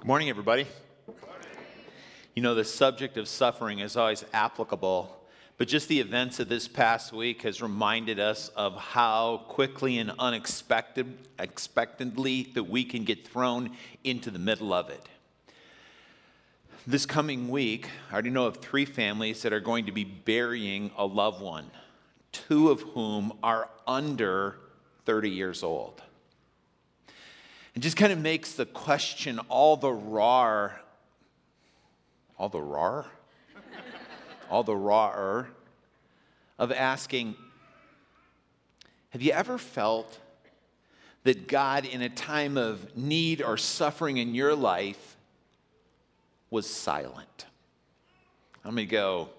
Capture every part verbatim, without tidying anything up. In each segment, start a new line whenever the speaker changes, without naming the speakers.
Morning, everybody. You know, the subject of suffering is always applicable, but just the events of this past week has reminded us of how quickly and unexpected, expectedly that we can get thrown into the middle of it. This coming week, I already know of three families that are going to be burying a loved one, two of whom are under thirty years old. It just kind of makes the question all the raw, all the raw, all the rawer of asking, have you ever felt that God in a time of need or suffering in your life was silent? I'm going to go,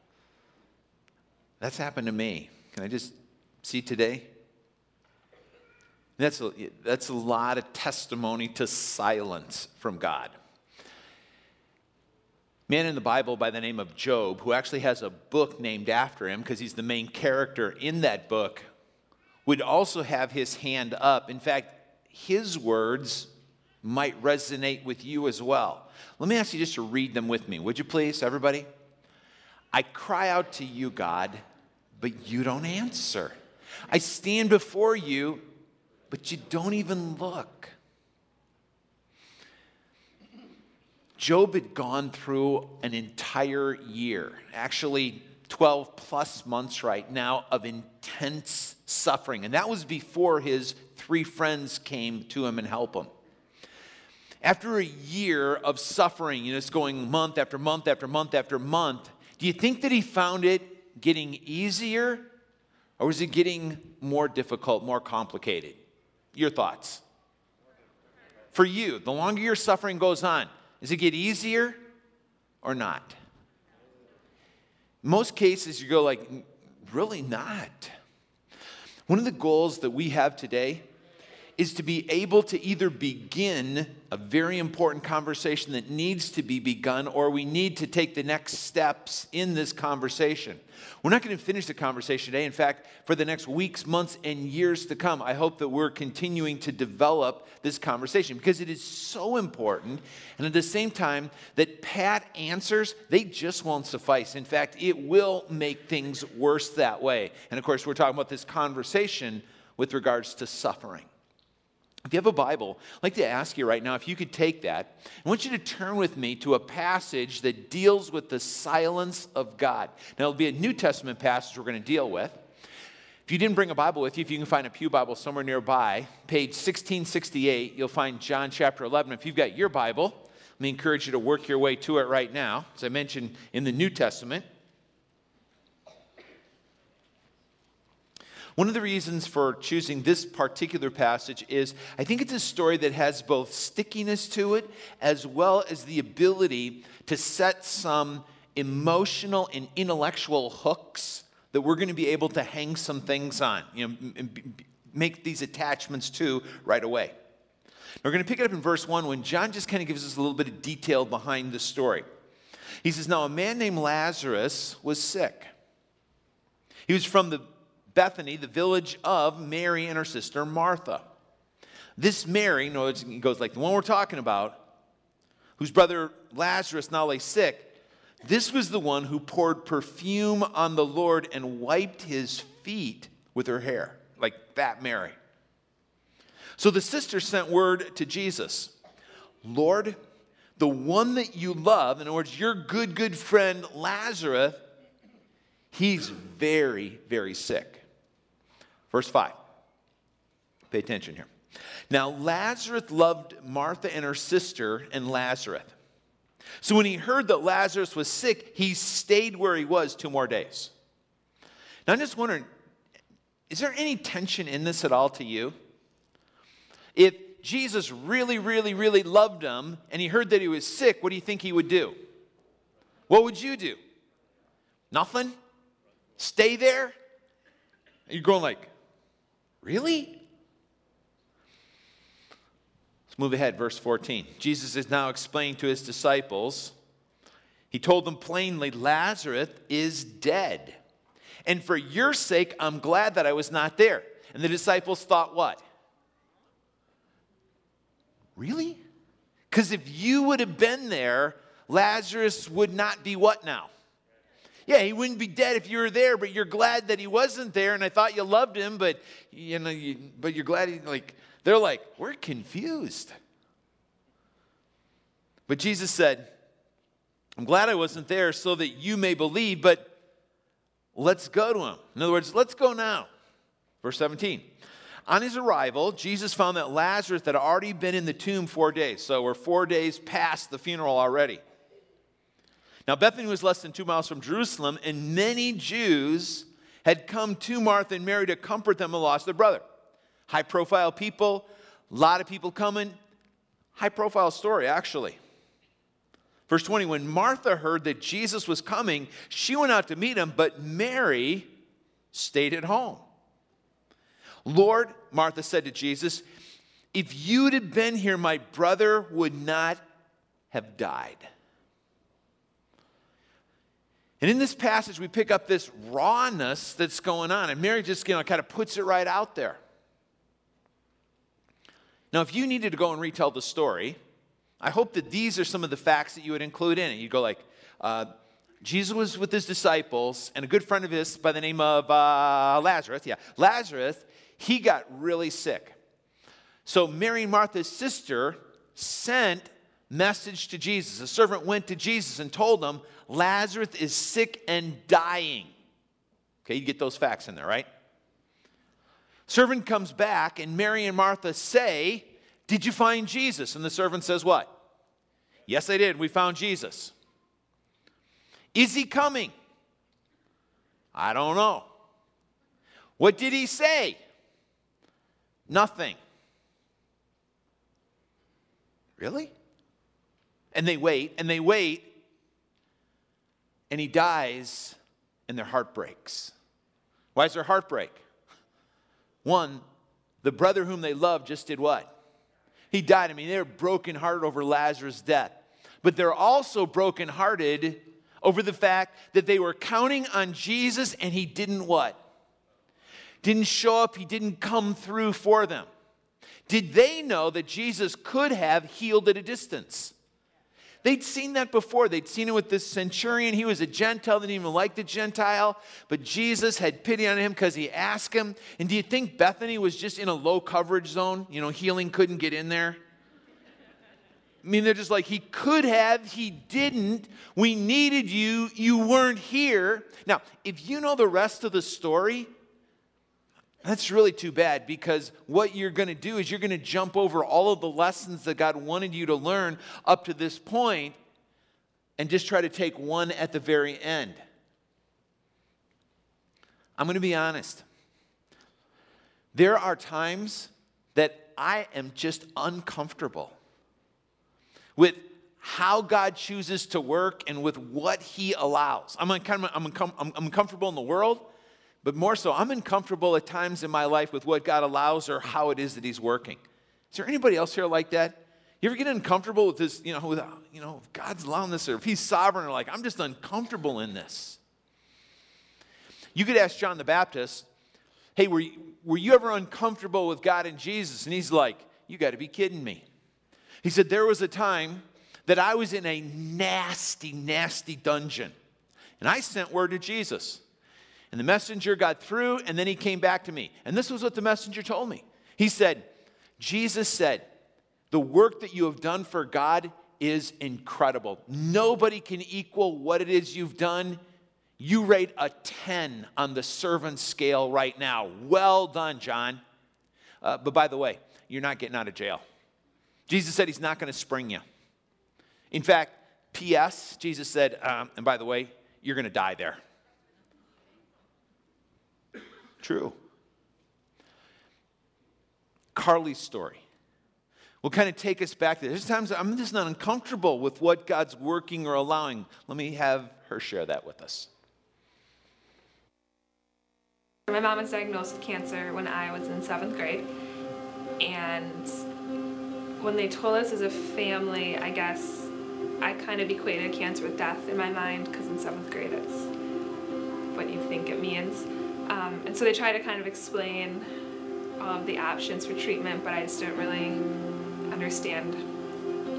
that's happened to me. Can I just see today? That's a, that's a lot of testimony to silence from God. A man in the Bible by the name of Job, who actually has a book named after him because he's the main character in that book, would also have his hand up. In fact, his words might resonate with you as well. Let me ask you just to read them with me. Would you please, everybody? I cry out to you, God, but you don't answer. I stand before you, but you don't even look. Job had gone through an entire year, actually twelve plus months right now, of intense suffering. And that was before his three friends came to him and helped him. After a year of suffering, you know, it's going month after month after month after month, do you think that he found it getting easier, or was it getting more difficult, more complicated? Your thoughts. For you, the longer your suffering goes on, does it get easier or not? In most cases, you go like, really not. One of the goals that we have today is to be able to either begin a very important conversation that needs to be begun, or we need to take the next steps in this conversation. We're not going to finish the conversation today. In fact, for the next weeks, months, and years to come, I hope that we're continuing to develop this conversation because it is so important. And at the same time, that pat answers, they just won't suffice. In fact, it will make things worse that way. And of course, we're talking about this conversation with regards to suffering. If you have a Bible, I'd like to ask you right now if you could take that. I want you to turn with me to a passage that deals with the silence of God. Now, it'll be a New Testament passage we're going to deal with. If you didn't bring a Bible with you, if you can find a pew Bible somewhere nearby, page sixteen sixty-eight, you'll find John chapter eleven. If you've got your Bible, let me encourage you to work your way to it right now. As I mentioned, in the New Testament. One of the reasons for choosing this particular passage is I think it's a story that has both stickiness to it as well as the ability to set some emotional and intellectual hooks that we're going to be able to hang some things on, you know, make these attachments to right away. Now we're going to pick it up in verse one when John just kind of gives us a little bit of detail behind the story. He says, now a man named Lazarus was sick. He was from the Bethany, the village of Mary and her sister Martha. This Mary, no, it goes like the one we're talking about, whose brother Lazarus now lay sick, this was the one who poured perfume on the Lord and wiped his feet with her hair, like that Mary. So the sister sent word to Jesus, Lord, the one that you love, in other words, your good, good friend Lazarus, he's very, very sick. Verse five. Pay attention here. Now Lazarus loved Martha and her sister and Lazarus. So when he heard that Lazarus was sick, he stayed where he was two more days. Now I'm just wondering, is there any tension in this at all to you? If Jesus really, really, really loved him and he heard that he was sick, what do you think he would do? What would you do? Nothing? Stay there? You're going like, really? Let's move ahead, verse fourteen. Jesus is now explaining to his disciples. He told them plainly, Lazarus is dead. And for your sake, I'm glad that I was not there. And the disciples thought what? Really? Because if you would have been there, Lazarus would not be what now? Yeah, he wouldn't be dead if you were there, but you're glad that he wasn't there, and I thought you loved him, but you know, you, but you're glad he, like, they're like, we're confused. But Jesus said, I'm glad I wasn't there so that you may believe, but let's go to him. In other words, let's go now. Verse seventeen. On his arrival, Jesus found that Lazarus had already been in the tomb four days. So we're four days past the funeral already. Now, Bethany was less than two miles from Jerusalem, and many Jews had come to Martha and Mary to comfort them who lost their brother. High-profile people, a lot of people coming. High-profile story, actually. Verse twenty, when Martha heard that Jesus was coming, she went out to meet him, but Mary stayed at home. Lord, Martha said to Jesus, if you'd have been here, my brother would not have died. And in this passage, we pick up this rawness that's going on. And Mary just, you know, kind of puts it right out there. Now, if you needed to go and retell the story, I hope that these are some of the facts that you would include in it. You'd go like, uh, Jesus was with his disciples, and a good friend of his by the name of uh, Lazarus. Yeah, Lazarus, he got really sick. So Mary and Martha's sister sent message to Jesus. A servant went to Jesus and told him, Lazarus is sick and dying. Okay, you get those facts in there, right? Servant comes back, and Mary and Martha say, did you find Jesus? And the servant says what? Yes, I did. We found Jesus. Is he coming? I don't know. What did he say? Nothing. Really? And they wait, and they wait, and he dies, and their heart breaks. Why is their heart break? One, the brother whom they loved just did what? He died. I mean, they were brokenhearted over Lazarus' death. But they're also brokenhearted over the fact that they were counting on Jesus, and he didn't what? Didn't show up. He didn't come through for them. Did they know that Jesus could have healed at a distance? They'd seen that before. They'd seen it with this centurion. He was a Gentile. They didn't even like the Gentile. But Jesus had pity on him because he asked him. And do you think Bethany was just in a low coverage zone? You know, healing couldn't get in there. I mean, they're just like, he could have, he didn't. We needed you. You weren't here. Now, if you know the rest of the story, that's really too bad, because what you're going to do is you're going to jump over all of the lessons that God wanted you to learn up to this point and just try to take one at the very end. I'm going to be honest. There are times that I am just uncomfortable with how God chooses to work and with what he allows. I'm, uncom- I'm, uncom- I'm uncomfortable in the world. But more so, I'm uncomfortable at times in my life with what God allows or how it is that he's working. Is there anybody else here like that? You ever get uncomfortable with this, you know, with, you know, if God's allowing this, or if he's sovereign, or like, I'm just uncomfortable in this. You could ask John the Baptist, hey, were you, were you ever uncomfortable with God and Jesus? And he's like, you got to be kidding me. He said, there was a time that I was in a nasty, nasty dungeon. And I sent word to Jesus. And the messenger got through, and then he came back to me. And this was what the messenger told me. He said, Jesus said, the work that you have done for God is incredible. Nobody can equal what it is you've done. You rate a ten on the servant scale right now. Well done, John. Uh, but by the way, you're not getting out of jail. Jesus said he's not going to spring you. In fact, P S, Jesus said, um, and by the way, you're going to die there. True. Carly's story will kind of take us back there. There's times I'm just not uncomfortable with what God's working or allowing. Let me have her share that with us.
My mom was diagnosed with cancer when I was in seventh grade. And when they told us as a family, I guess I kind of equated cancer with death in my mind, because in seventh grade it's what you think it means. Um, and so they try to kind of explain all of the options for treatment, but I just didn't really understand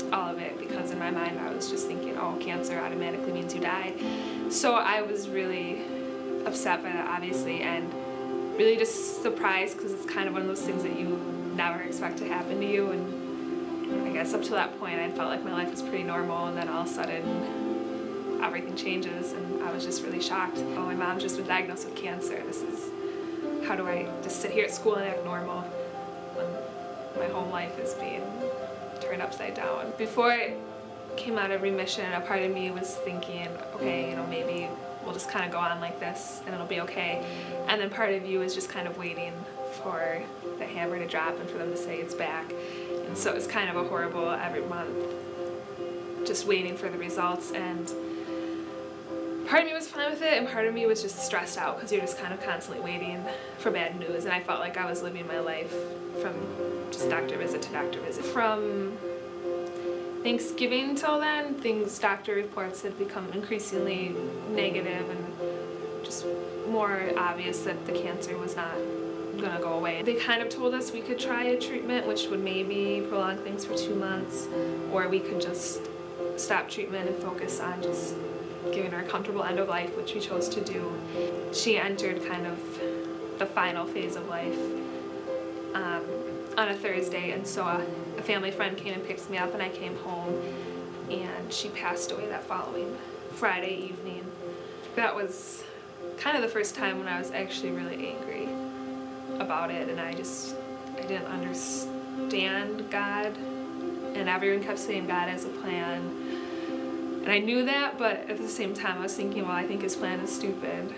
all of it, because in my mind I was just thinking, oh, cancer automatically means you die. So I was really upset by that, obviously, and really just surprised, because it's kind of one of those things that you never expect to happen to you. And I guess up to that point I felt like my life was pretty normal, and then all of a sudden everything changes, and I was just really shocked. Oh, my mom just been diagnosed with cancer. This is, how do I just sit here at school and act normal when my home life is being turned upside down? Before I came out of remission, a part of me was thinking, okay, you know, maybe we'll just kind of go on like this and it'll be okay. And then part of you is just kind of waiting for the hammer to drop and for them to say it's back. And so it's kind of a horrible every month, just waiting for the results. And part of me was fine with it, and part of me was just stressed out, because you're just kind of constantly waiting for bad news. And I felt like I was living my life from just doctor visit to doctor visit. From Thanksgiving till then, things, doctor reports had become increasingly negative and just more obvious that the cancer was not going to go away. They kind of told us we could try a treatment, which would maybe prolong things for two months, or we could just stop treatment and focus on just giving her a comfortable end of life, which we chose to do. She entered kind of the final phase of life um, on a Thursday, and so a, a family friend came and picked me up, and I came home, and she passed away that following Friday evening. That was kind of the first time when I was actually really angry about it, and I just, I didn't understand God, and everyone kept saying God has a plan, and I knew that, but at the same time I was thinking, well, I think his plan is stupid.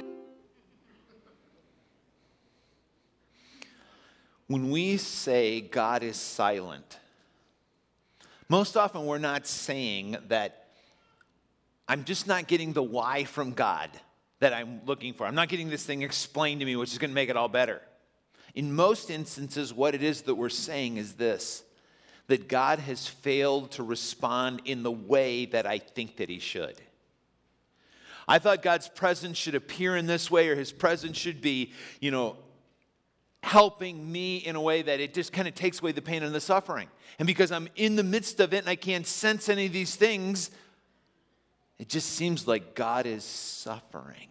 When we say God is silent, most often we're not saying that I'm just not getting the why from God that I'm looking for. I'm not getting this thing explained to me, which is going to make it all better. In most instances, what it is that we're saying is this, that God has failed to respond in the way that I think that he should. I thought God's presence should appear in this way, or his presence should be, you know, helping me in a way that it just kind of takes away the pain and the suffering. And because I'm in the midst of it and I can't sense any of these things, it just seems like God is suffering.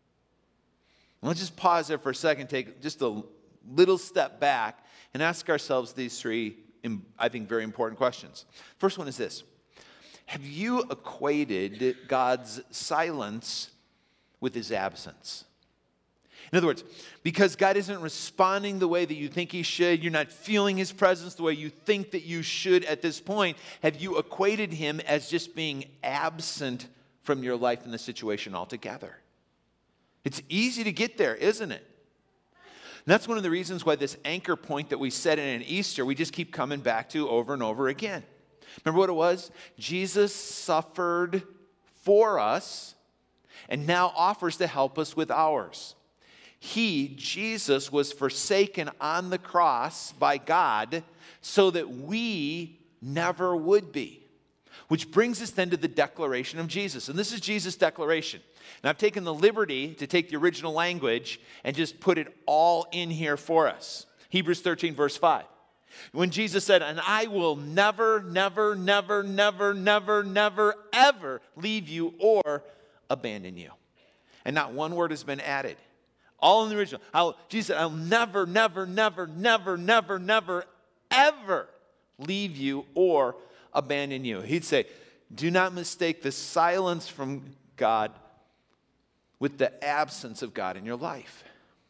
Let's just pause there for a second, take just a little step back and ask ourselves these three, I think, very important questions. First one is this: have you equated God's silence with his absence? In other words, because God isn't responding the way that you think he should, you're not feeling his presence the way you think that you should at this point, have you equated him as just being absent from your life and the situation altogether? It's easy to get there, isn't it? And that's one of the reasons why this anchor point that we set in at Easter, we just keep coming back to over and over again. Remember what it was? Jesus suffered for us and now offers to help us with ours. He, Jesus, was forsaken on the cross by God so that we never would be. Which brings us then to the declaration of Jesus. And this is Jesus' declaration. Now, I've taken the liberty to take the original language and just put it all in here for us. Hebrews thirteen, verse five. When Jesus said, and I will never, never, never, never, never, never, ever leave you or abandon you. And not one word has been added. All in the original. I'll, Jesus said, I'll never, never, never, never, never, never, ever leave you or abandon you. He'd say, do not mistake the silence from God with the absence of God in your life.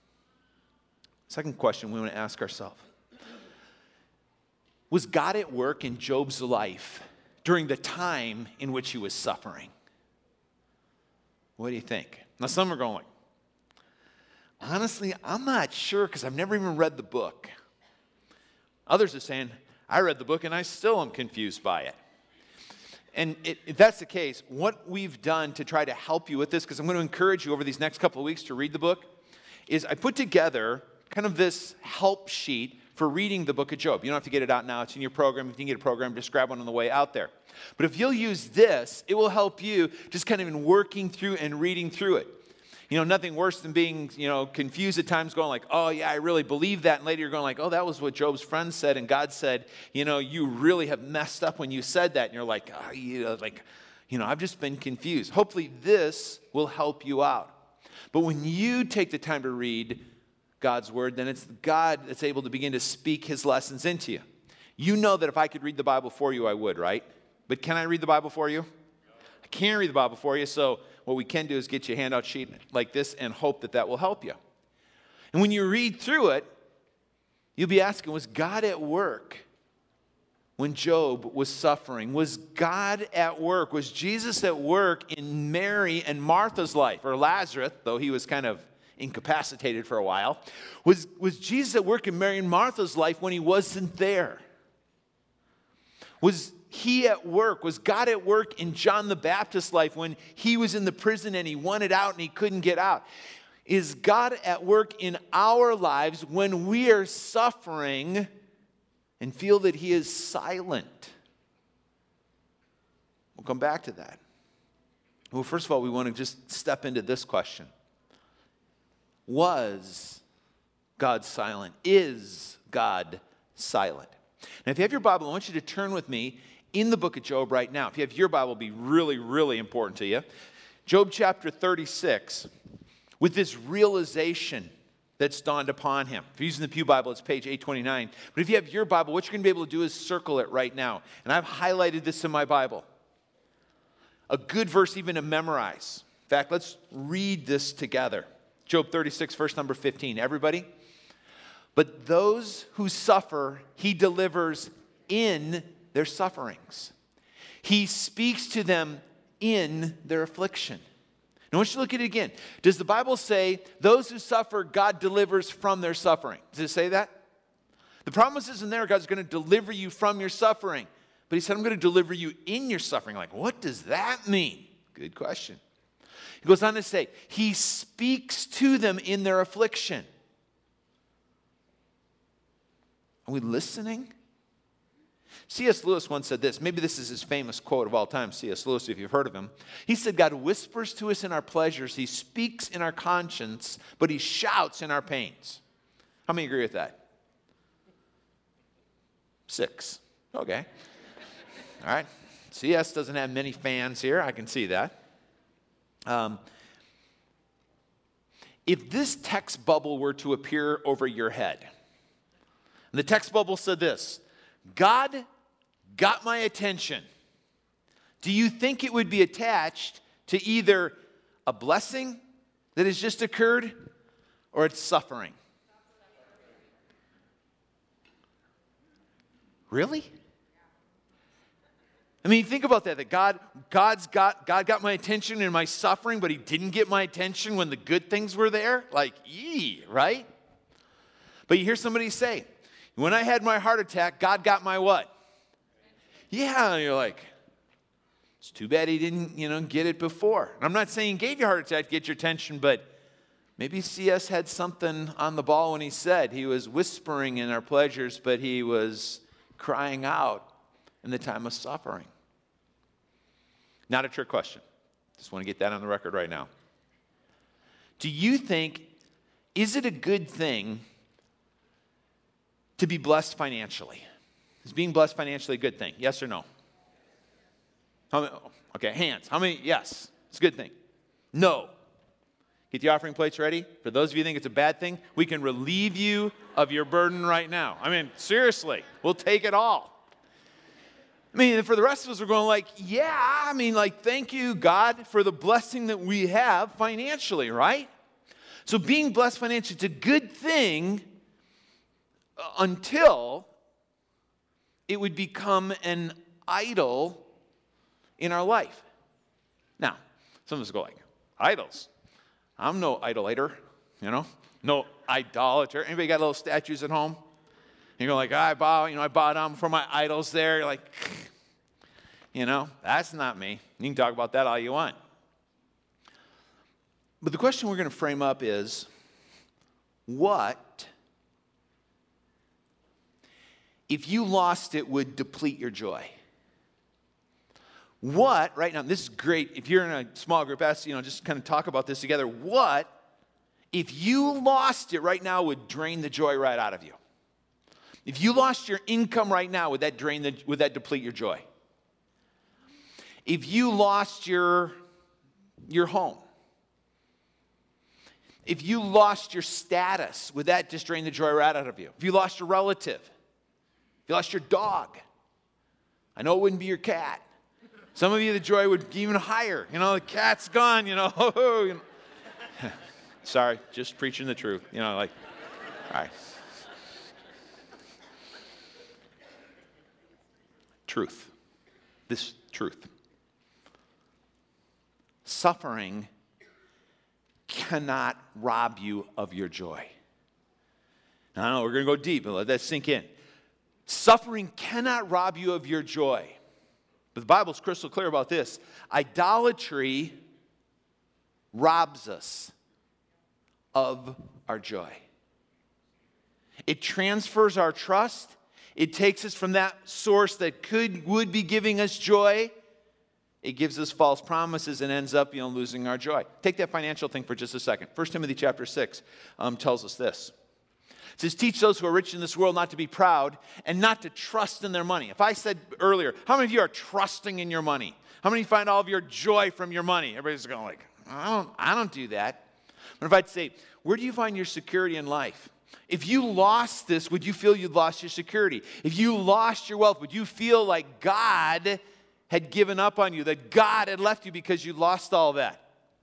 Second question we want to ask ourselves. Was God at work in Job's life during the time in which he was suffering? What do you think? Now some are going, honestly, I'm not sure because I've never even read the book. Others are saying, I read the book and I still am confused by it. And it, if that's the case, what we've done to try to help you with this, because I'm going to encourage you over these next couple of weeks to read the book, is I put together kind of this help sheet for reading the book of Job. You don't have to get it out now. It's in your program. If you can get a program, just grab one on the way out there. But if you'll use this, it will help you just kind of in working through and reading through it. You know, nothing worse than being, you know, confused at times, going like, oh, yeah, I really believe that. And later you're going like, oh, that was what Job's friend said. And God said, you know, you really have messed up when you said that. And you're like, oh, you know, like, you know, I've just been confused. Hopefully this will help you out. But when you take the time to read God's word, then it's God that's able to begin to speak his lessons into you. You know that if I could read the Bible for you, I would, right? But can I read the Bible for you? I can't read the Bible for you, so what we can do is get you a handout sheet like this and hope that that will help you. And when you read through it, you'll be asking, was God at work when Job was suffering? Was God at work? Was Jesus at work in Mary and Martha's life? Or Lazarus, though he was kind of incapacitated for a while. Was, was Jesus at work in Mary and Martha's life when he wasn't there? Was he at work? Was God at work in John the Baptist's life when he was in the prison and he wanted out and he couldn't get out? Is God at work in our lives when we are suffering and feel that he is silent? We'll come back to that. Well, first of all, we want to just step into this question. Was God silent? Is God silent? Now, if you have your Bible, I want you to turn with me in the book of Job right now. If you have your Bible, it'll be really, really important to you. Job chapter thirty-six, with this realization that's dawned upon him. If you're using the Pew Bible, it's page eight twenty-nine. But if you have your Bible, what you're going to be able to do is circle it right now. And I've highlighted this in my Bible. A good verse even to memorize. In fact, let's read this together. Job thirty-six, verse number fifteen. Everybody? But those who suffer, he delivers in their sufferings. He speaks to them in their affliction. Now, I want you to look at it again. Does the Bible say those who suffer, God delivers from their suffering? Does it say that? The promise isn't there. God's going to deliver you from your suffering. But he said, I'm going to deliver you in your suffering. Like, what does that mean? Good question. He goes on to say, he speaks to them in their affliction. Are we listening? C S Lewis once said this. Maybe this is his famous quote of all time, C S Lewis, if you've heard of him. He said, God whispers to us in our pleasures. He speaks in our conscience, but he shouts in our pains. How many agree with that? Six. Okay. All right. C S doesn't have many fans here. I can see that. Um, if this text bubble were to appear over your head, and the text bubble said this, God got my attention, do you think it would be attached to either a blessing that has just occurred or it's suffering? Really? I mean, think about that, that God, God's got, God got my attention in my suffering, but he didn't get my attention when the good things were there? Like, yee, right? But you hear somebody say, when I had my heart attack, God got my what? Yeah, and you're like, it's too bad he didn't, you know, get it before. And I'm not saying he gave you a heart attack to get your attention, but maybe C S had something on the ball when he said he was whispering in our pleasures, but he was crying out in the time of suffering. Not a trick question. Just want to get that on the record right now. Do you think, is it a good thing to be blessed financially? Is being blessed financially a good thing? Yes or no? How many, okay, hands. How many? Yes, it's a good thing. No. Get the offering plates ready. For those of you who think it's a bad thing, we can relieve you of your burden right now. I mean, seriously, we'll take it all. I mean, for the rest of us, we're going like, yeah, I mean, like, thank you, God, for the blessing that we have financially, right? So being blessed financially, it's a good thing until it would become an idol in our life. Now, some of us go like, idols? I'm no idolater, you know, no idolater. Anybody got little statues at home? You go like, I bow, you know, I bow down for my idols there. You're like, you know, that's not me. You can talk about that all you want. But the question we're going to frame up is, what if you lost it would deplete your joy? What, right now, this is great. If you're in a small group, ask, you know, just kind of talk about this together. What, if you lost it right now, would drain the joy right out of you? If you lost your income right now, would that drain the, would that deplete your joy? If you lost your, your home, if you lost your status, would that just drain the joy right out of you? If you lost your relative, if you lost your dog, I know it wouldn't be your cat. Some of you, the joy would be even higher. You know, the cat's gone, you know. you know. Sorry, just preaching the truth. You know, like, all right. Truth. This truth. Suffering cannot rob you of your joy. Now, I know we're going to go deep and let that sink in. Suffering cannot rob you of your joy. But the Bible's crystal clear about this. Idolatry robs us of our joy. It transfers our trust. It takes us from that source that could, would be giving us joy. It gives us false promises and ends up, you know, losing our joy. Take that financial thing for just a second. First Timothy chapter six um, tells us this. It says, teach those who are rich in this world not to be proud and not to trust in their money. If I said earlier, how many of you are trusting in your money? How many find all of your joy from your money? Everybody's going like, I don't, I don't do that. But if I'd say, where do you find your security in life? If you lost this, would you feel you'd lost your security? If you lost your wealth, would you feel like God had given up on you, that God had left you because you lost all that?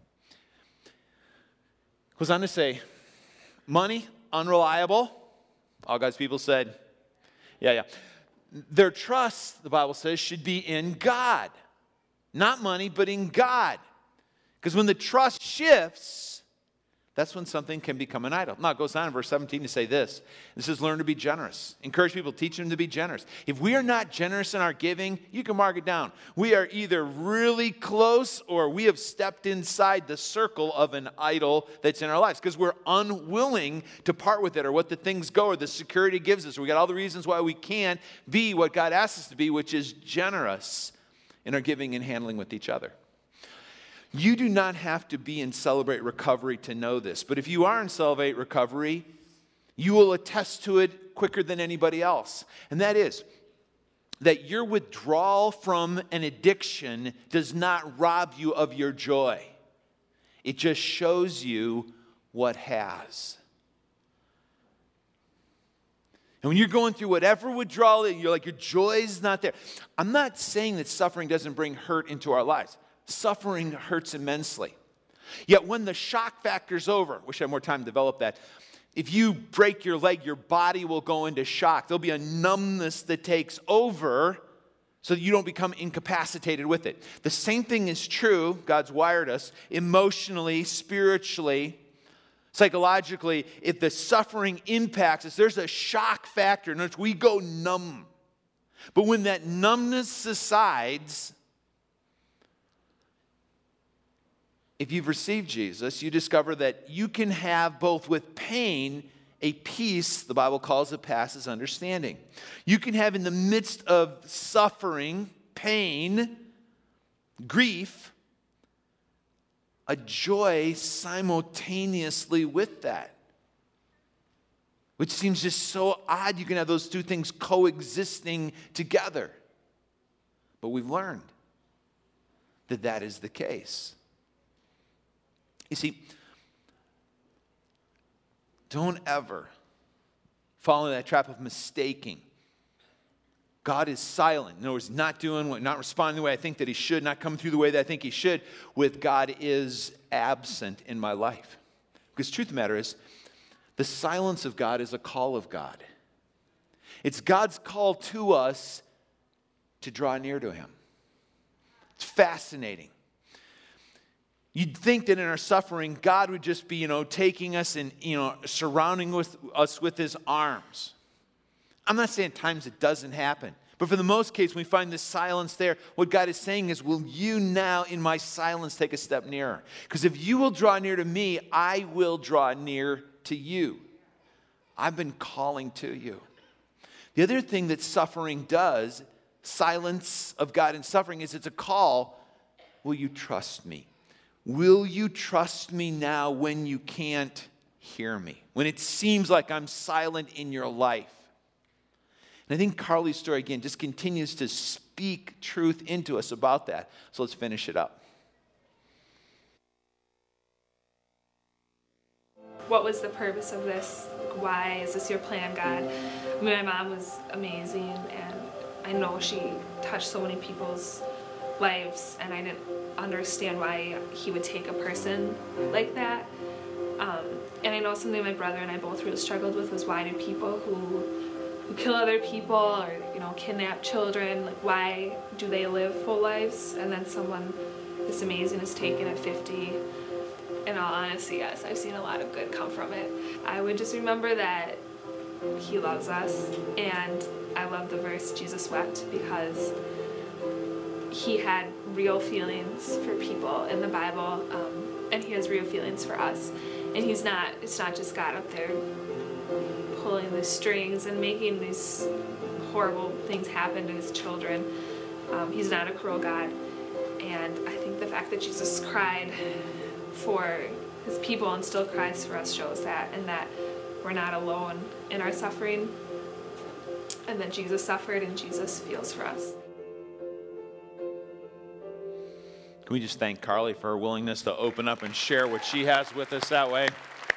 Goes on to say, money, unreliable. All God's people said, yeah, yeah. Their trust, the Bible says, should be in God. Not money, but in God. Because when the trust shifts, that's when something can become an idol. Now, it goes on in verse seventeen to say this. This is learn to be generous. Encourage people, teach them to be generous. If we are not generous in our giving, you can mark it down. We are either really close or we have stepped inside the circle of an idol that's in our lives because we're unwilling to part with it or what the things go or the security gives us. We got all the reasons why we can't be what God asks us to be, which is generous in our giving and handling with each other. You do not have to be in Celebrate Recovery to know this. But if you are in Celebrate Recovery, you will attest to it quicker than anybody else. And that is that your withdrawal from an addiction does not rob you of your joy. It just shows you what has. And when you're going through whatever withdrawal, you're like, your joy's not there. I'm not saying that suffering doesn't bring hurt into our lives. Suffering hurts immensely. Yet when the shock factor's over, wish I had more time to develop that. If you break your leg, your body will go into shock. There'll be a numbness that takes over so that you don't become incapacitated with it. The same thing is true, God's wired us, emotionally, spiritually, psychologically. If the suffering impacts us, there's a shock factor in which we go numb. But when that numbness subsides, if you've received Jesus, you discover that you can have both with pain a peace, the Bible calls it, passes understanding. You can have in the midst of suffering, pain, grief, a joy simultaneously with that. Which seems just so odd you can have those two things coexisting together. But we've learned that that is the case. You see, don't ever fall into that trap of mistaking. God is silent. In other words, not doing what, not responding the way I think that he should, not coming through the way that I think he should, with God is absent in my life. Because the truth of the matter is, the silence of God is a call of God. It's God's call to us to draw near to him. It's fascinating. You'd think that in our suffering, God would just be, you know, taking us and, you know, surrounding with us with his arms. I'm not saying at times it doesn't happen. But for the most case, when we find this silence there, what God is saying is, will you now in my silence take a step nearer? Because if you will draw near to me, I will draw near to you. I've been calling to you. The other thing that suffering does silence of God and suffering is it's a call. Will you trust me? Will you trust me now when you can't hear me? When it seems like I'm silent in your life? And I think Carly's story, again, just continues to speak truth into us about that. So let's finish it up.
What was the purpose of this? Why is this your plan, God? I mean, my mom was amazing, and I know she touched so many people's lives, and I didn't understand why he would take a person like that. Um, and I know something my brother and I both really struggled with was why do people who, who kill other people or, you know, kidnap children, like why do they live full lives? And then someone this amazing is taken at fifty. In all honesty, yes, I've seen a lot of good come from it. I would just remember that he loves us, and I love the verse, Jesus wept, because he had real feelings for people in the Bible, um, and he has real feelings for us. And he's not, it's not just God up there pulling the strings and making these horrible things happen to his children. Um, he's not a cruel God. And I think the fact that Jesus cried for his people and still cries for us shows that, and that we're not alone in our suffering, and that Jesus suffered and Jesus feels for us.
Can we just thank Carly for her willingness to open up and share what she has with us that way?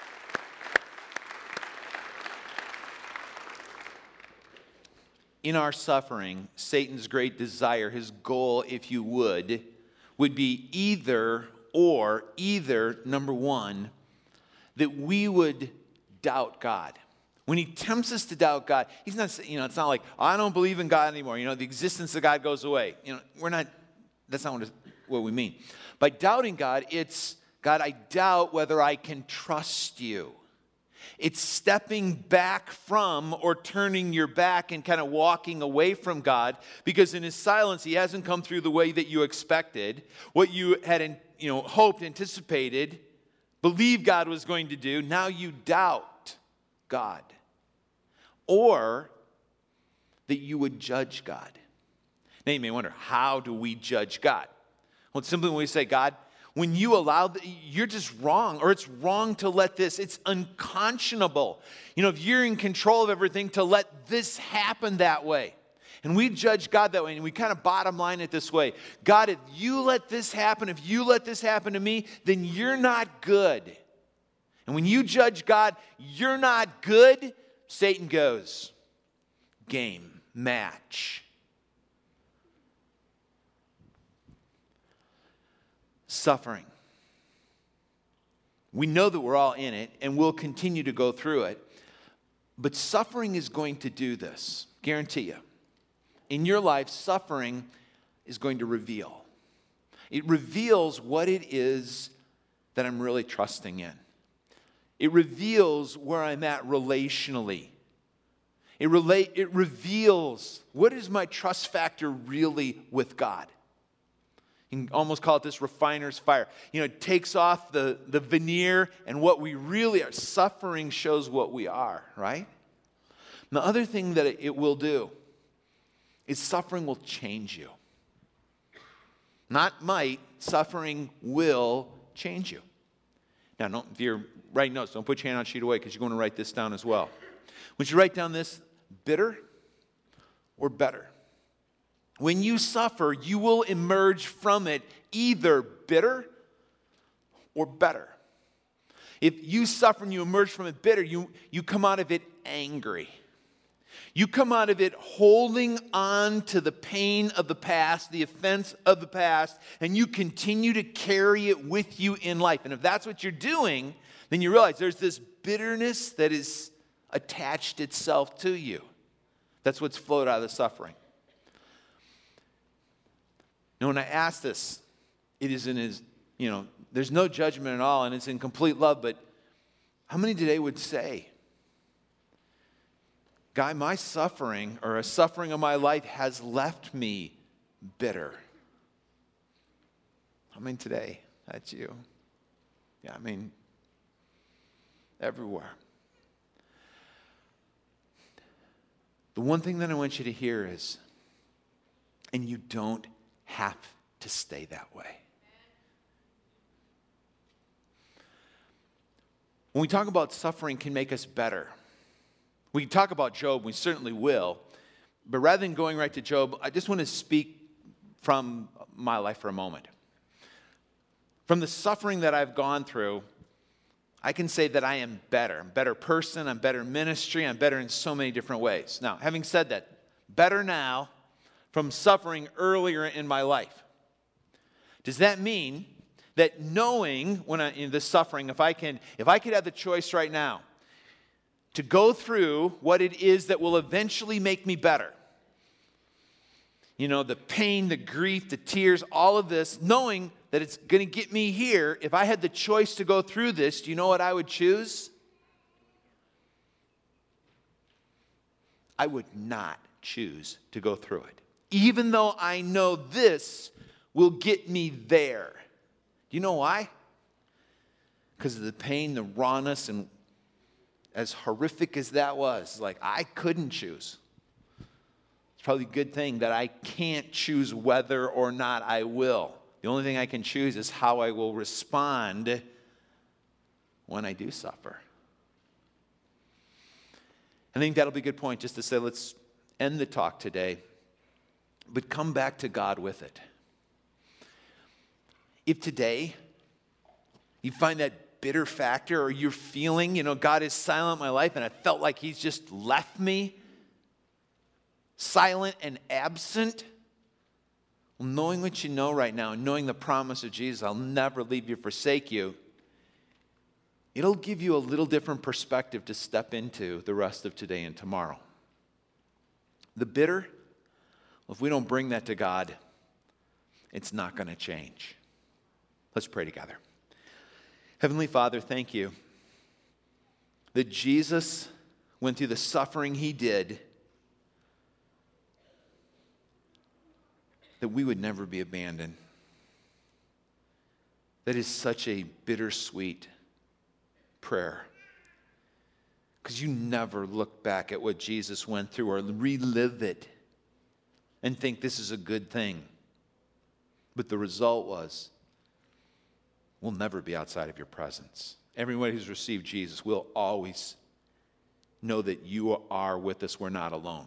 In our suffering, Satan's great desire, his goal, if you would, would be either or, either, number one, that we would doubt God. When he tempts us to doubt God, he's not, you know, it's not like, I don't believe in God anymore. You know, the existence of God goes away. You know, we're not, that's not what, what we mean. By doubting God, it's, God, I doubt whether I can trust you. It's stepping back from or turning your back and kind of walking away from God, because in his silence, he hasn't come through the way that you expected, what you had, you know, hoped, anticipated, believed God was going to do. Now you doubt God. Or that you would judge God. Now you may wonder, how do we judge God? Well, it's simply when we say, God, when you allow, the, you're just wrong, or it's wrong to let this, it's unconscionable. You know, if you're in control of everything, to let this happen that way. And we judge God that way, and we kind of bottom line it this way. God, if you let this happen, if you let this happen to me, then you're not good. And when you judge God, you're not good, Satan goes, game, match. Suffering. We know that we're all in it, and we'll continue to go through it. But suffering is going to do this, guarantee you. In your life, suffering is going to reveal. It reveals what it is that I'm really trusting in. It reveals where I'm at relationally. It, relate, it reveals what is my trust factor really with God. You can almost call it this refiner's fire. You know, it takes off the, the veneer, and what we really are. Suffering shows what we are, right? And the other thing that it will do is suffering will change you. Not might, suffering will change you. Now, don't, if you're writing notes, don't put your hand on sheet away, because you're going to write this down as well. When you write down this, bitter or better? When you suffer, you will emerge from it either bitter or better. If you suffer and you emerge from it bitter, you, you come out of it angry. You come out of it holding on to the pain of the past, the offense of the past, and you continue to carry it with you in life. And if that's what you're doing, then you realize there's this bitterness that is attached itself to you. That's what's flowed out of the suffering. Now, when I ask this, it is in his, you know, there's no judgment at all, and it's in complete love, but how many today would say, Guy, my suffering, or a suffering of my life, has left me bitter? I mean, today, that's you. Yeah, I mean, everywhere. The one thing that I want you to hear is, And you don't have to stay that way. When we talk about suffering can make us better, we talk about Job, we certainly will, but rather than going right to Job, I just want to speak from my life for a moment. From the suffering that I've gone through, I can say that I am better. I'm a better person, I'm better in ministry, I'm better in so many different ways. Now, having said that, better now from suffering earlier in my life. Does that mean that knowing when I, in this suffering, if I can, if I could have the choice right now to go through what it is that will eventually make me better, you know, the pain, the grief, the tears, all of this, knowing that it's going to get me here, if I had the choice to go through this, do you know what I would choose? I would not choose to go through it, even though I know this will get me there. Do you know why? Because of the pain, the rawness, and as horrific as that was, like I couldn't choose. It's probably a good thing that I can't choose whether or not I will. The only thing I can choose is how I will respond when I do suffer. I think that'll be a good point just to say, let's end the talk today, but come back to God with it. If today you find that bitter factor, or you're feeling, you know, God is silent in my life and I felt like he's just left me silent and absent, well, knowing what you know right now and knowing the promise of Jesus, I'll never leave you, forsake you, it'll give you a little different perspective to step into the rest of today and tomorrow. The bitter, well, if we don't bring that to God, it's not going to change. Let's pray together. Heavenly Father, thank you that Jesus went through the suffering he did, that we would never be abandoned. That is such a bittersweet prayer, because you never look back at what Jesus went through or relive it and think this is a good thing. But the result was, we'll never be outside of your presence. Everyone who's received Jesus will always know that you are with us. We're not alone.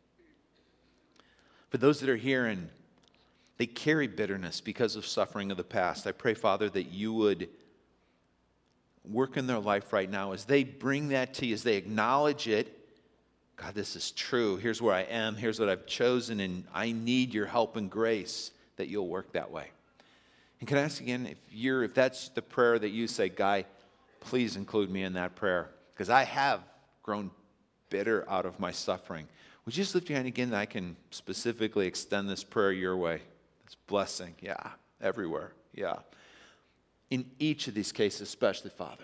For those that are here and they carry bitterness because of suffering of the past, I pray, Father, that you would work in their life right now as they bring that to you, as they acknowledge it. God, this is true. Here's where I am. Here's what I've chosen, and I need your help and grace, that you'll work that way. And can I ask again, if you're, if that's the prayer that you say, Guy, please include me in that prayer, because I have grown bitter out of my suffering. Would you just lift your hand again that I can specifically extend this prayer your way? This blessing, yeah, everywhere, yeah. In each of these cases, especially, Father.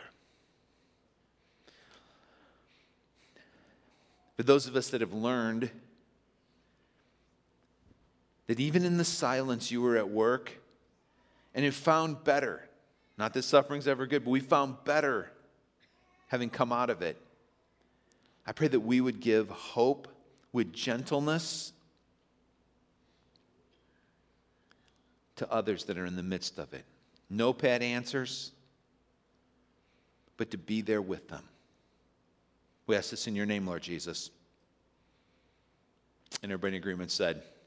For those of us that have learned that even in the silence you were at work, and have found better. Not that suffering's ever good, but we found better having come out of it. I pray that we would give hope with gentleness to others that are in the midst of it. No pat answers, but to be there with them. We ask this in your name, Lord Jesus. And everybody in agreement said,